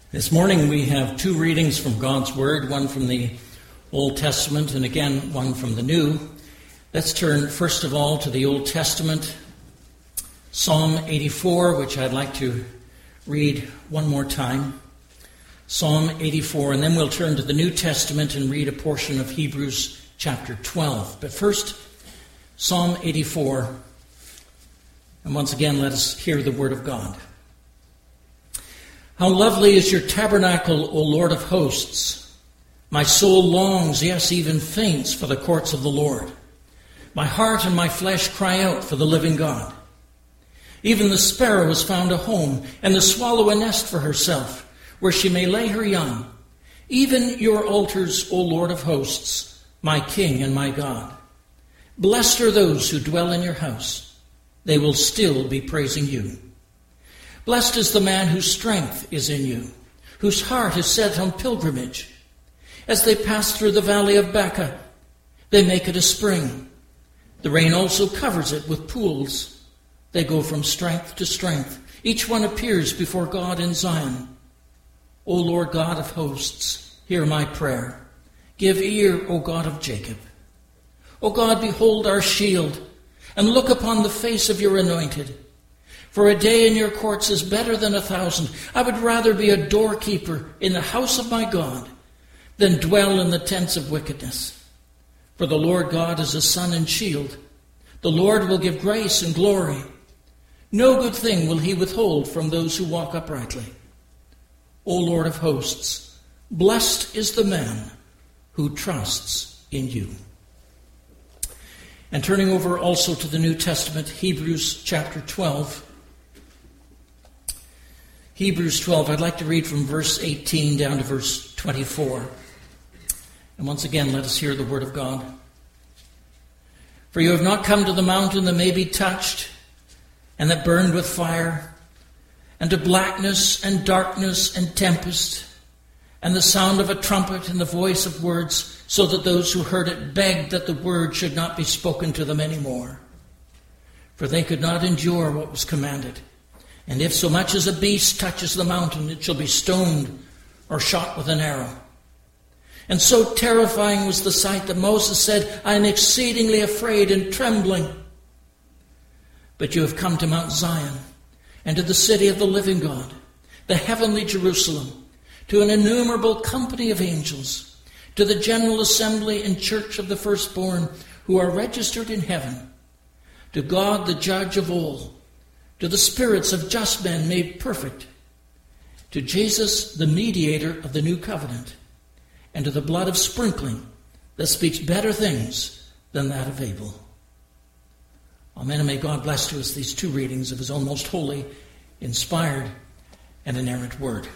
This morning we have two readings from God's Word, one from the Old Testament and again one from the New. Let's turn first of all to the Old Testament, Psalm 84, which I'd like to read one more time. Psalm 84, and then we'll turn to the New Testament and read a portion of Hebrews chapter 12. But first, Psalm 84, and once again let us hear the Word of God. How lovely is your tabernacle, O Lord of hosts! My soul longs, yes, even faints, for the courts of the Lord. My heart and my flesh cry out for the living God. Even the sparrow has found a home, and the swallow a nest for herself, where she may lay her young. Even your altars, O Lord of hosts, my King and my God. Blessed are those who dwell in your house. They will still be praising you. Blessed is the man whose strength is in you, whose heart is set on pilgrimage. As they pass through the valley of Baca, they make it a spring. The rain also covers it with pools. They go from strength to strength. Each one appears before God in Zion. O Lord God of hosts, hear my prayer. Give ear, O God of Jacob. O God, behold our shield, and look upon the face of your anointed. For a day in your courts is better than 1,000. I would rather be a doorkeeper in the house of my God than dwell in the tents of wickedness. For the Lord God is a sun and shield. The Lord will give grace and glory. No good thing will he withhold from those who walk uprightly. O Lord of hosts, blessed is the man who trusts in you. And turning over also to the New Testament, Hebrews chapter 12. Hebrews 12, I'd like to read from verse 18 down to verse 24. And once again, let us hear the word of God. For you have not come to the mountain that may be touched, and that burned with fire, and to blackness and darkness and tempest, and the sound of a trumpet and the voice of words, so that those who heard it begged that the word should not be spoken to them any more. For they could not endure what was commanded. And if so much as a beast touches the mountain, it shall be stoned or shot with an arrow. And so terrifying was the sight that Moses said, I am exceedingly afraid and trembling. But you have come to Mount Zion, and to the city of the living God, the heavenly Jerusalem, to an innumerable company of angels, to the general assembly and church of the firstborn who are registered in heaven, to God the judge of all, to the spirits of just men made perfect, to Jesus the mediator of the new covenant, and to the blood of sprinkling that speaks better things than that of Abel. Amen, and may God bless to us these two readings of his own most holy, inspired, and inerrant word.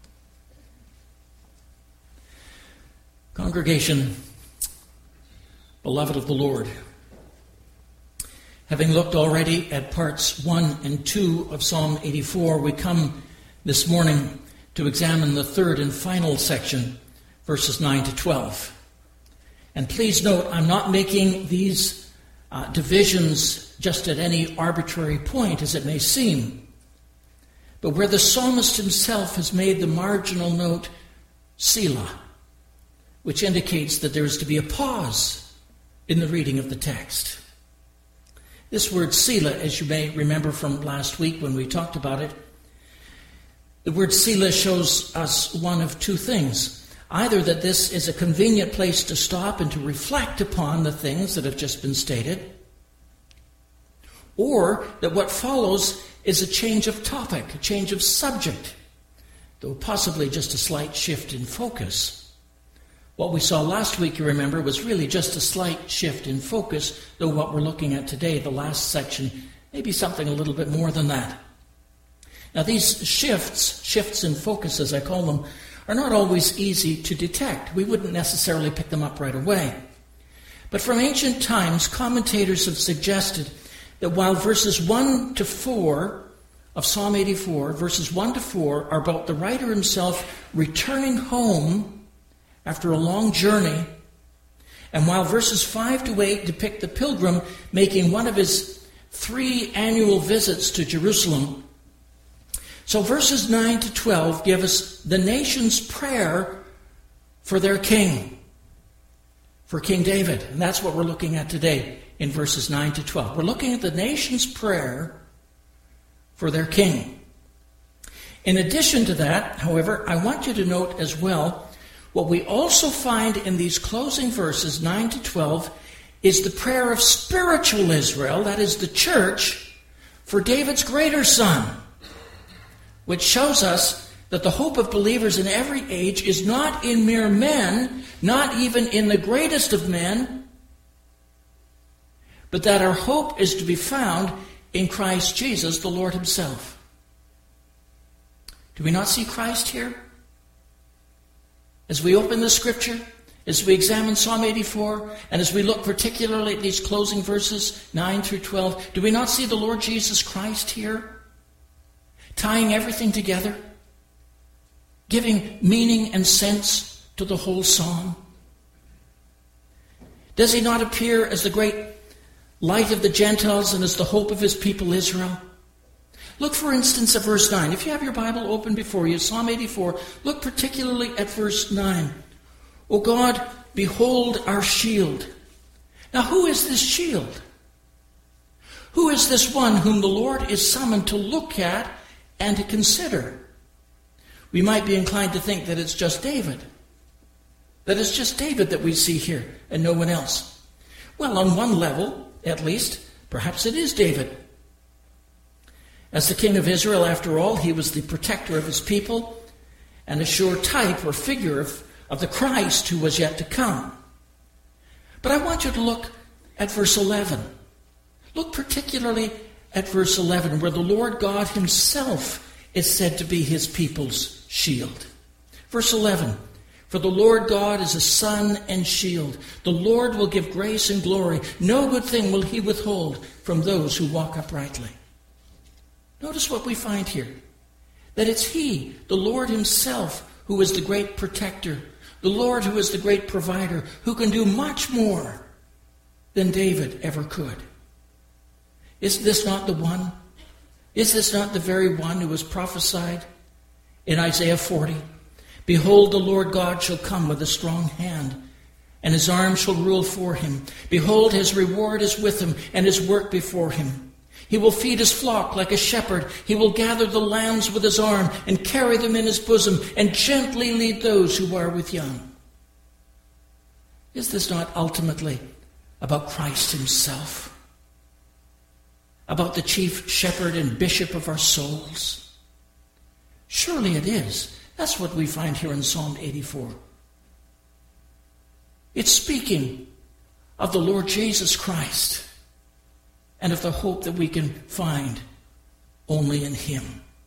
Congregation, beloved of the Lord, having looked already at parts 1 and 2 of Psalm 84, we come this morning to examine the third and final section, verses 9 to 12. And please note, I'm not making these divisions just at any arbitrary point, as it may seem, but where the psalmist himself has made the marginal note, Selah, which indicates that there is to be a pause in the reading of the text. This word Selah, as you may remember from last week when we talked about it, the word Selah shows us one of two things. Either that this is a convenient place to stop and to reflect upon the things that have just been stated, or that what follows is a change of topic, a change of subject, though possibly just a slight shift in focus. What we saw last week, you remember, was really just a slight shift in focus, though what we're looking at today, the last section, maybe something a little bit more than that. Now these shifts in focus, as I call them, are not always easy to detect. We wouldn't necessarily pick them up right away. But from ancient times, commentators have suggested that while verses 1 to 4 of Psalm 84, verses 1 to 4, are about the writer himself returning home after a long journey, and while verses 5 to 8 depict the pilgrim making one of his 3 annual visits to Jerusalem, So verses 9 to 12 give us the nation's prayer for their king, for King David. And that's what we're looking at today in verses 9 to 12. We're looking at the nation's prayer for their king. In addition to that, however, I want you to note as well, what we also find in these closing verses, 9 to 12, is the prayer of spiritual Israel, that is the church, for David's greater son, which shows us that the hope of believers in every age is not in mere men, not even in the greatest of men, but that our hope is to be found in Christ Jesus, the Lord himself. Do we not see Christ here? As we open the Scripture, as we examine Psalm 84, and as we look particularly at these closing verses, 9 through 12, do we not see the Lord Jesus Christ here, tying everything together, giving meaning and sense to the whole psalm? Does he not appear as the great light of the Gentiles and as the hope of his people Israel? Look, for instance, at verse 9. If you have your Bible open before you, Psalm 84, look particularly at verse 9. O God, behold our shield. Now, who is this shield? Who is this one whom the Lord is summoned to look at and to consider? We might be inclined to think that it's just David. That it's just David that we see here and no one else. Well, on one level, at least, perhaps it is David. As the king of Israel, after all, he was the protector of his people and a sure type or figure of the Christ who was yet to come. But I want you to look at verse 11. Look particularly at verse 11, where the Lord God himself is said to be his people's shield. Verse 11, for the Lord God is a sun and shield. The Lord will give grace and glory. No good thing will he withhold from those who walk uprightly. Notice what we find here. That it's he, the Lord himself, who is the great protector. The Lord who is the great provider, who can do much more than David ever could. Is this not the one? Is this not the very one who was prophesied in Isaiah 40? Behold, the Lord God shall come with a strong hand, and his arm shall rule for him. Behold, his reward is with him, and his work before him. He will feed his flock like a shepherd. He will gather the lambs with his arm and carry them in his bosom and gently lead those who are with young. Is this not ultimately about Christ himself? About the chief shepherd and bishop of our souls? Surely it is. That's what we find here in Psalm 84. It's speaking of the Lord Jesus Christ and of the hope that we can find only in him.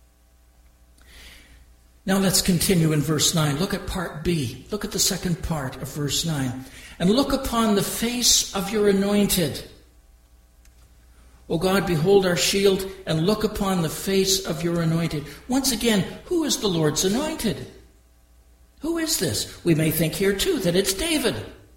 Now let's continue in verse 9. Look at part B. Look at the second part of verse 9. And look upon the face of your anointed. O God, behold our shield, and look upon the face of your anointed. Once again, who is the Lord's anointed? Who is this? We may think here too that it's David.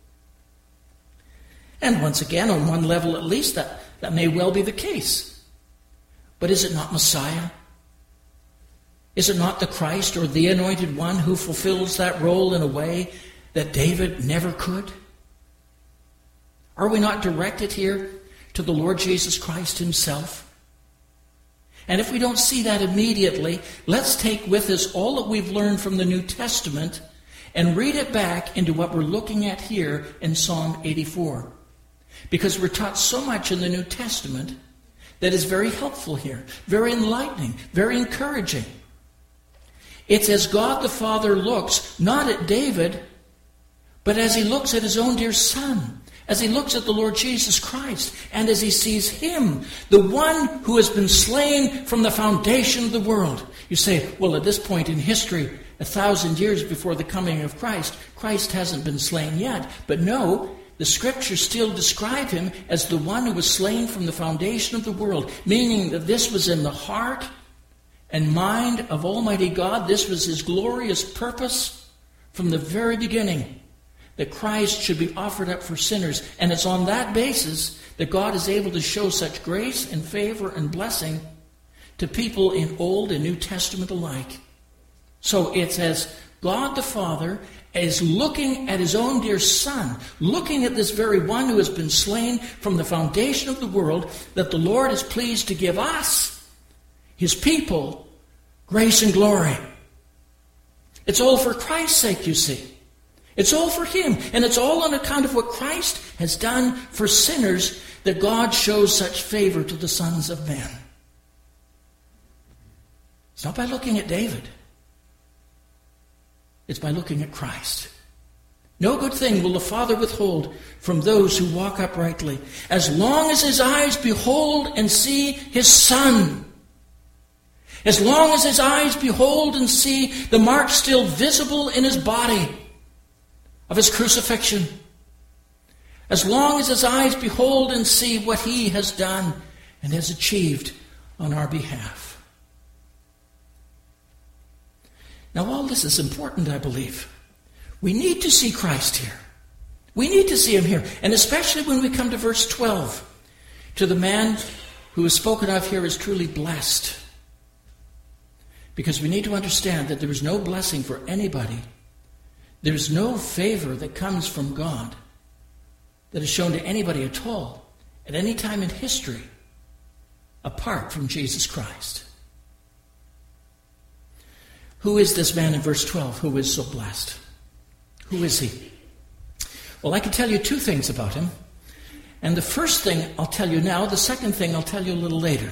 And once again, on one level at least, that may well be the case. But is it not Messiah? Is it not the Christ or the anointed one who fulfills that role in a way that David never could? Are we not directed here to the Lord Jesus Christ himself? And if we don't see that immediately, let's take with us all that we've learned from the New Testament and read it back into what we're looking at here in Psalm 84. Because we're taught so much in the New Testament that is very helpful here, very enlightening, very encouraging. It's as God the Father looks, not at David, but as he looks at his own dear Son, as he looks at the Lord Jesus Christ, and as he sees him, the one who has been slain from the foundation of the world. You say, well, at this point in history, 1,000 years before the coming of Christ, Christ hasn't been slain yet. But no, the Scriptures still describe him as the one who was slain from the foundation of the world, meaning that this was in the heart and mind of Almighty God. This was his glorious purpose from the very beginning, that Christ should be offered up for sinners. And it's on that basis that God is able to show such grace and favor and blessing to people in Old and New Testament alike. So it's as God the Father is looking at his own dear Son, looking at this very one who has been slain from the foundation of the world, that the Lord is pleased to give us, his people, grace and glory. It's all for Christ's sake, you see. It's all for him, and it's all on account of what Christ has done for sinners that God shows such favor to the sons of men. It's not by looking at David. It's by looking at Christ. No good thing will the Father withhold from those who walk uprightly, as long as his eyes behold and see his Son. As long as his eyes behold and see the mark still visible in his body of his crucifixion. As long as his eyes behold and see what he has done and has achieved on our behalf. Now, all this is important, I believe. We need to see Christ here. We need to see him here. And especially when we come to verse 12. To the man who is spoken of here as truly blessed. Because we need to understand that there is no blessing for anybody. There is no favor that comes from God that is shown to anybody at all, at any time in history, apart from Jesus Christ. Who is this man in verse 12 who is so blessed? Who is he? Well, I can tell you two things about him. And the first thing I'll tell you now, the second thing I'll tell you a little later.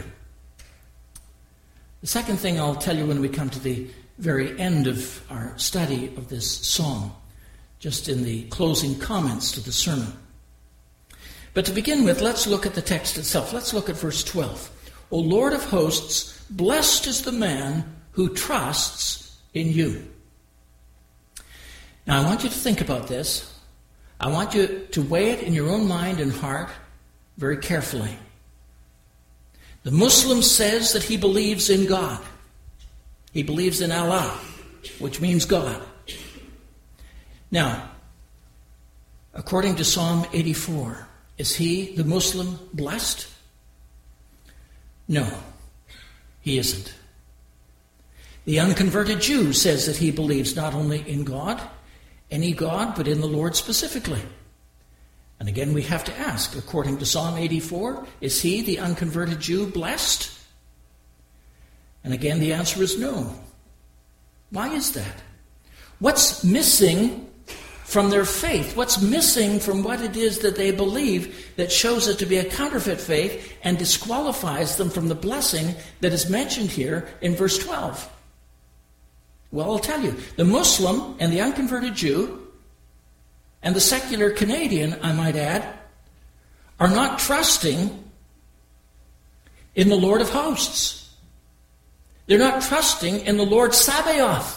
The second thing I'll tell you when we come to the very end of our study of this psalm, just in the closing comments to the sermon. But to begin with, let's look at the text itself. Let's look at verse 12. O Lord of hosts, blessed is the man who trusts in you. Now, I want you to think about this. I want you to weigh it in your own mind and heart very carefully. The Muslim says that he believes in God. He believes in Allah, which means God. Now, according to Psalm 84, is he, the Muslim, blessed? No, he isn't. The unconverted Jew says that he believes not only in God, any God, but in the Lord specifically. And again, we have to ask, according to Psalm 84, is he, the unconverted Jew, blessed? And again, the answer is no. Why is that? What's missing from their faith? What's missing from what it is that they believe that shows it to be a counterfeit faith and disqualifies them from the blessing that is mentioned here in verse 12? Well, I'll tell you. The Muslim and the unconverted Jew and the secular Canadian, I might add, are not trusting in the Lord of hosts. They're not trusting in the Lord Sabaoth.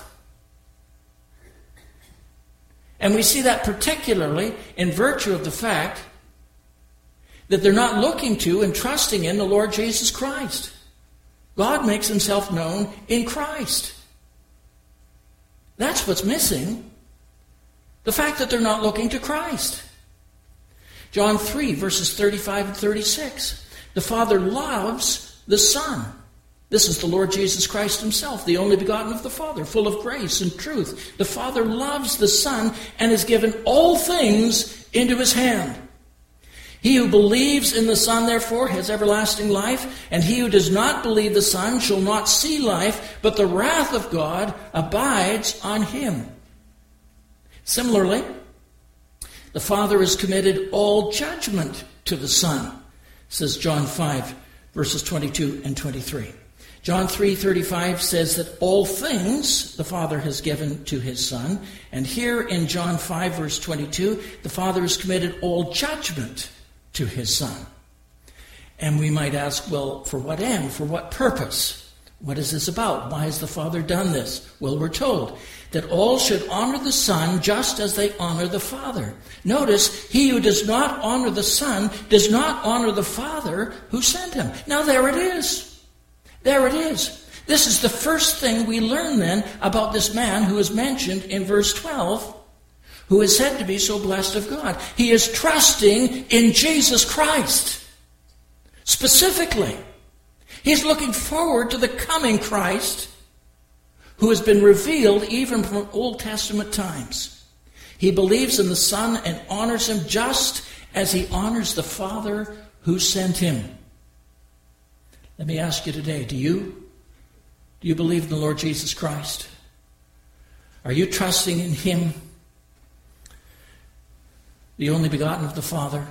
And we see that particularly in virtue of the fact that they're not looking to and trusting in the Lord Jesus Christ. God makes himself known in Christ. That's what's missing. The fact that they're not looking to Christ. John 3, verses 35 and 36. The Father loves the Son. This is the Lord Jesus Christ himself, the only begotten of the Father, full of grace and truth. The Father loves the Son and has given all things into his hand. He who believes in the Son, therefore, has everlasting life, and he who does not believe the Son shall not see life, but the wrath of God abides on him. Similarly, the Father has committed all judgment to the Son, says John 5, verses 22 and 23. John 3:35 says that all things the Father has given to his Son. And here in John 5, verse 22, the Father has committed all judgment to his Son. And we might ask, well, for what end? For what purpose? What is this about? Why has the Father done this? Well, we're told that all should honor the Son just as they honor the Father. Notice, he who does not honor the Son does not honor the Father who sent him. Now there it is. There it is. This is the first thing we learn then about this man who is mentioned in verse 12, who is said to be so blessed of God. He is trusting in Jesus Christ. Specifically, He's looking forward to the coming Christ who has been revealed even from Old Testament times. He believes in the Son and honors him just as he honors the Father who sent him. Let me ask you today, do you believe in the Lord Jesus Christ? Are you trusting in him, the only begotten of the Father,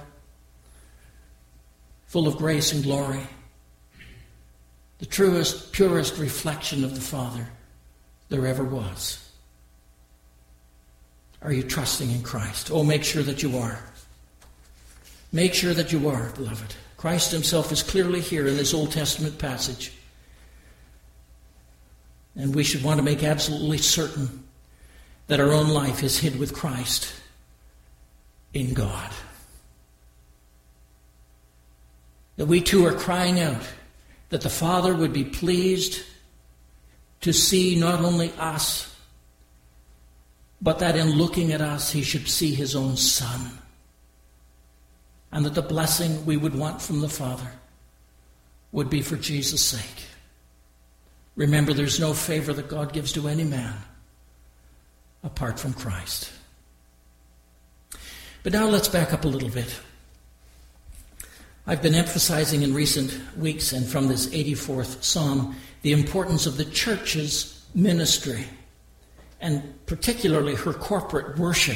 full of grace and glory, the truest, purest reflection of the Father there ever was? Are you trusting in Christ? Oh, make sure that you are. Make sure that you are, beloved. Christ himself is clearly here in this Old Testament passage. And we should want to make absolutely certain that our own life is hid with Christ in God. That we too are crying out that the Father would be pleased to see not only us, but that in looking at us he should see his own Son. And that the blessing we would want from the Father would be for Jesus' sake. Remember, there's no favor that God gives to any man apart from Christ. But now let's back up a little bit. I've been emphasizing in recent weeks and from this 84th Psalm the importance of the church's ministry, and particularly her corporate worship.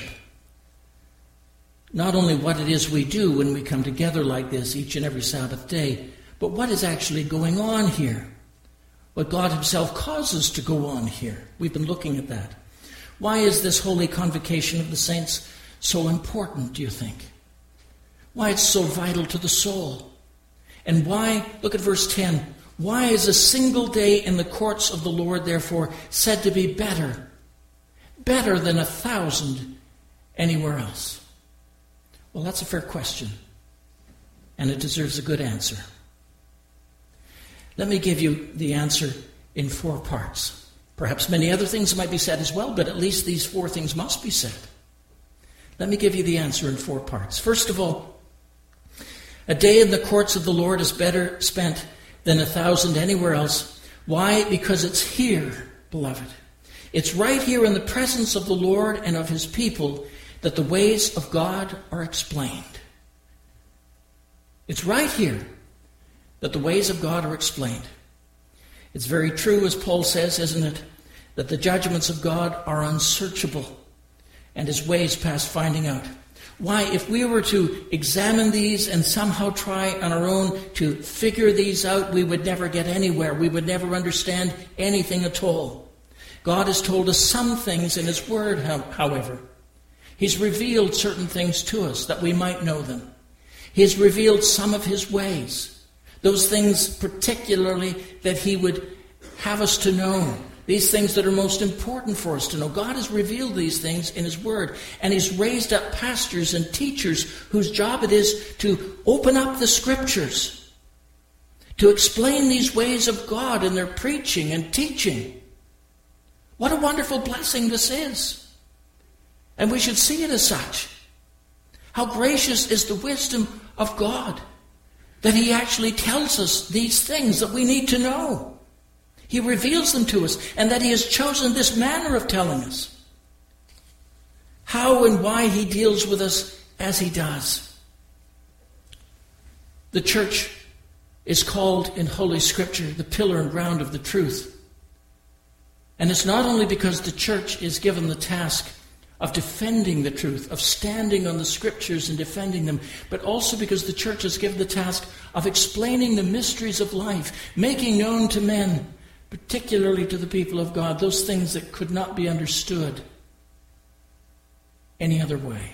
Not only what it is we do when we come together like this each and every Sabbath day, but what is actually going on here. What God himself causes to go on here. We've been looking at that. Why is this holy convocation of the saints so important, do you think? Why it's so vital to the soul? And why, look at verse 10, why is a single day in the courts of the Lord therefore said to be better than 1,000 anywhere else? Well, that's a fair question, and it deserves a good answer. Let me give you the answer in 4 parts. Perhaps many other things might be said as well, but at least these 4 things must be said. Let me give you the answer in 4 parts. First of all, a day in the courts of the Lord is better spent than 1,000 anywhere else. Why? Because it's here, beloved. It's right here in the presence of the Lord and of his people that the ways of God are explained. It's right here that the ways of God are explained. It's very true, as Paul says, isn't it, that the judgments of God are unsearchable and his ways past finding out. Why, if we were to examine these and somehow try on our own to figure these out, we would never get anywhere. We would never understand anything at all. God has told us some things in his word, however. He's revealed certain things to us that we might know them. He has revealed some of his ways. Those things particularly that he would have us to know. These things that are most important for us to know. God has revealed these things in his word. And he's raised up pastors and teachers whose job it is to open up the scriptures, to explain these ways of God in their preaching and teaching. What a wonderful blessing this is. And we should see it as such. How gracious is the wisdom of God that he actually tells us these things that we need to know. He reveals them to us, and that he has chosen this manner of telling us how and why he deals with us as he does. The church is called in Holy Scripture the pillar and ground of the truth. And it's not only because the church is given the task of defending the truth, of standing on the Scriptures and defending them, but also because the church is given the task of explaining the mysteries of life, making known to men, particularly to the people of God, those things that could not be understood any other way.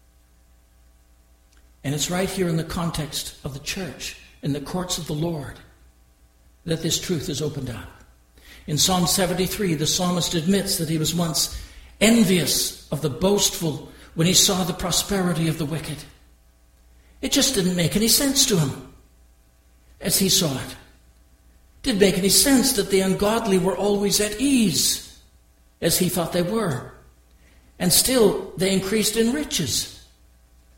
And it's right here in the context of the church, in the courts of the Lord, that this truth is opened up. In Psalm 73, the psalmist admits that he was once envious of the boastful when he saw the prosperity of the wicked. It just didn't make any sense to him as he saw it. Didn't make any sense that the ungodly were always at ease, as he thought they were. And still they increased in riches.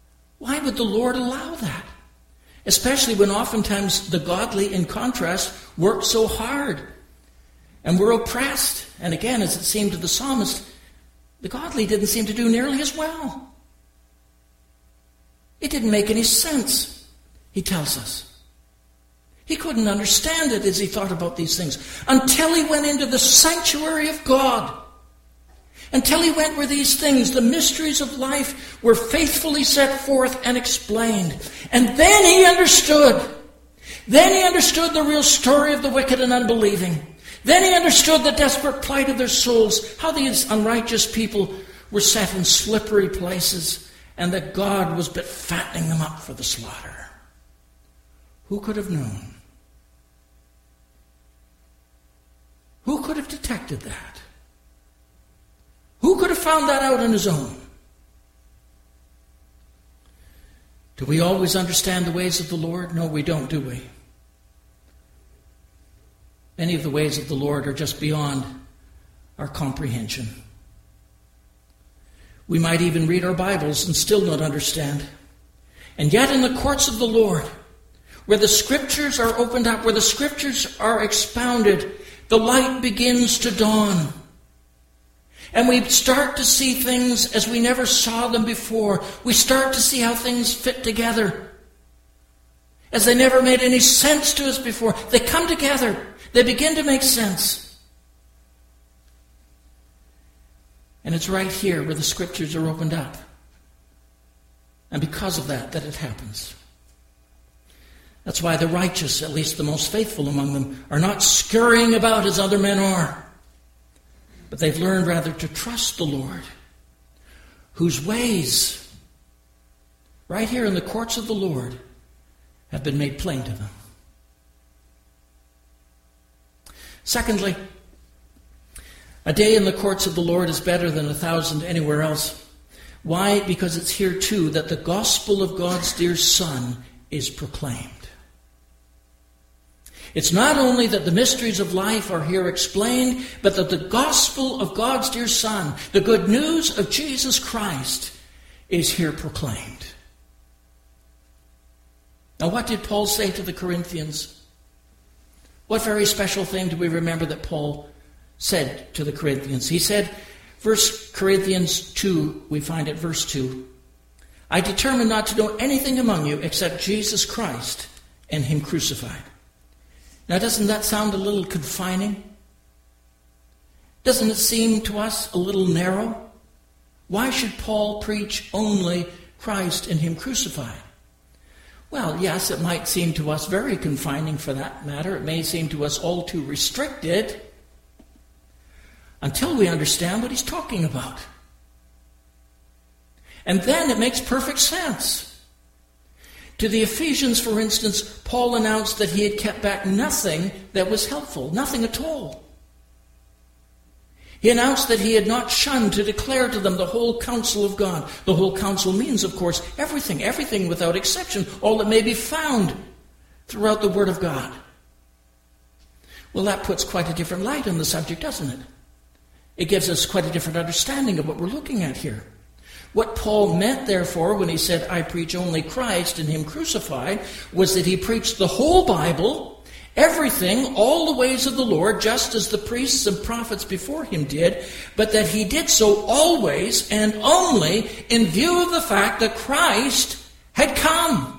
Why would the Lord allow that? Especially when oftentimes the godly, in contrast, worked so hard and were oppressed. And again, as it seemed to the psalmist, the godly didn't seem to do nearly as well. It didn't make any sense, he tells us. He couldn't understand it as he thought about these things until he went into the sanctuary of God. Until he went where these things, the mysteries of life, were faithfully set forth and explained. And then he understood. Then he understood the real story of the wicked and unbelieving. Then he understood the desperate plight of their souls, how these unrighteous people were set in slippery places, and that God was but fattening them up for the slaughter. Who could have known? Who could have detected that? Who could have found that out on his own? Do we always understand the ways of the Lord? No, we don't, do we? Many of the ways of the Lord are just beyond our comprehension. We might even read our Bibles and still not understand. And yet in the courts of the Lord, where the Scriptures are opened up, where the Scriptures are expounded, the light begins to dawn. And we start to see things as we never saw them before. We start to see how things fit together. As they never made any sense to us before. They come together. They begin to make sense. And it's right here where the Scriptures are opened up. And because of that it happens. That's why the righteous, at least the most faithful among them, are not scurrying about as other men are. But they've learned rather to trust the Lord, whose ways, right here in the courts of the Lord, have been made plain to them. Secondly, a day in the courts of the Lord is better than 1,000 anywhere else. Why? Because it's here too that the gospel of God's dear Son is proclaimed. It's not only that the mysteries of life are here explained, but that the gospel of God's dear Son, the good news of Jesus Christ, is here proclaimed. Now, what did Paul say to the Corinthians? What very special thing do we remember that Paul said to the Corinthians? He said, 1 Corinthians 2, we find it verse 2, I determined not to know anything among you except Jesus Christ and Him crucified. Now, doesn't that sound a little confining? Doesn't it seem to us a little narrow? Why should Paul preach only Christ and Him crucified? Well, yes, it might seem to us very confining for that matter. It may seem to us all too restricted until we understand what he's talking about. And then it makes perfect sense. To the Ephesians, for instance, Paul announced that he had kept back nothing that was helpful, nothing at all. He announced that he had not shunned to declare to them the whole counsel of God. The whole counsel means, of course, everything without exception, all that may be found throughout the Word of God. Well, that puts quite a different light on the subject, doesn't it? It gives us quite a different understanding of what we're looking at here. What Paul meant, therefore, when he said, I preach only Christ and Him crucified, was that he preached the whole Bible, everything, all the ways of the Lord, just as the priests and prophets before him did, but that he did so always and only in view of the fact that Christ had come.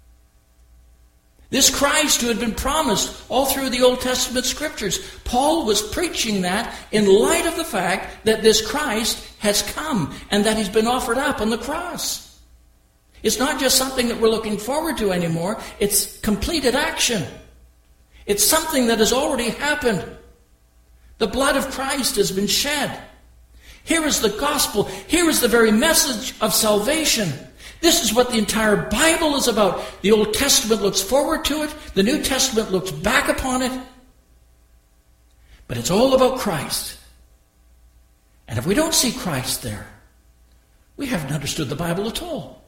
This Christ who had been promised all through the Old Testament Scriptures. Paul was preaching that in light of the fact that this Christ has come and that He's been offered up on the cross. It's not just something that we're looking forward to anymore. It's completed action. It's something that has already happened. The blood of Christ has been shed. Here is the gospel. Here is the very message of salvation. This is what the entire Bible is about. The Old Testament looks forward to it. The New Testament looks back upon it. But it's all about Christ. And if we don't see Christ there, we haven't understood the Bible at all.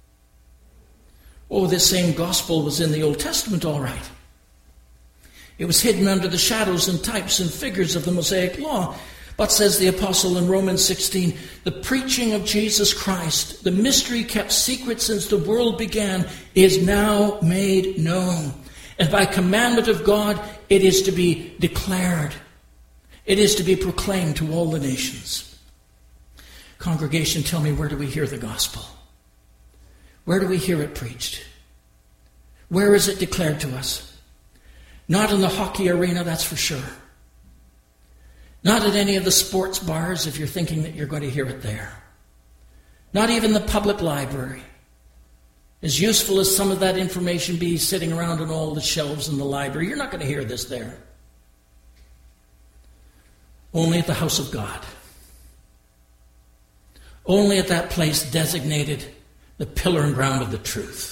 Oh, this same gospel was in the Old Testament, all right. It was hidden under the shadows and types and figures of the Mosaic Law. But, says the apostle in Romans 16, the preaching of Jesus Christ, the mystery kept secret since the world began, is now made known. And by commandment of God, it is to be declared. It is to be proclaimed to all the nations. Congregation, tell me, where do we hear the gospel? Where do we hear it preached? Where is it declared to us? Not in the hockey arena, that's for sure. Not at any of the sports bars, if you're thinking that you're going to hear it there. Not even the public library. As useful as some of that information be sitting around on all the shelves in the library, you're not going to hear this there. Only at the house of God. Only at that place designated the pillar and ground of the truth.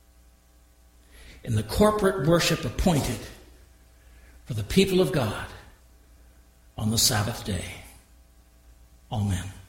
In the corporate worship appointed for the people of God on the Sabbath day. Amen.